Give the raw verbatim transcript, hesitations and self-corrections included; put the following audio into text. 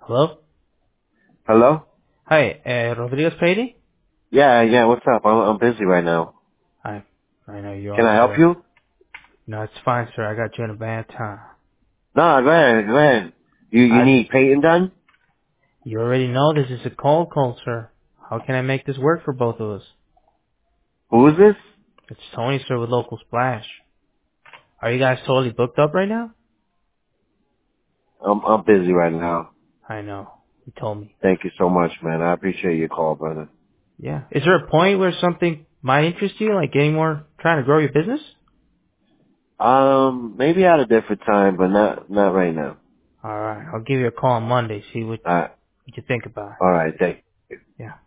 Hello? Hello? Hi, uh, Rodriguez Brady? Yeah, yeah, what's up? I'm, I'm busy right now. Hi. I know you Can are, I help sir. you? No, it's fine, sir. I got you in a bad time. No, go ahead, go ahead. You, you I, need painting done? you already know this is a cold call, sir. How can I make this work for both of us? Who is this? It's Tony, sir, with Local Splash. Are you guys totally booked up right now? I'm, I'm busy right now. I know. You told me. Thank you so much, man. I appreciate your call, brother. Yeah. Is there a point where something might interest you, like getting more, trying to grow your business? Um, maybe at a different time, but not, not right now. Alright, I'll give you a call on Monday, see what, Uh, what you think about it. alright, thank you. Yeah.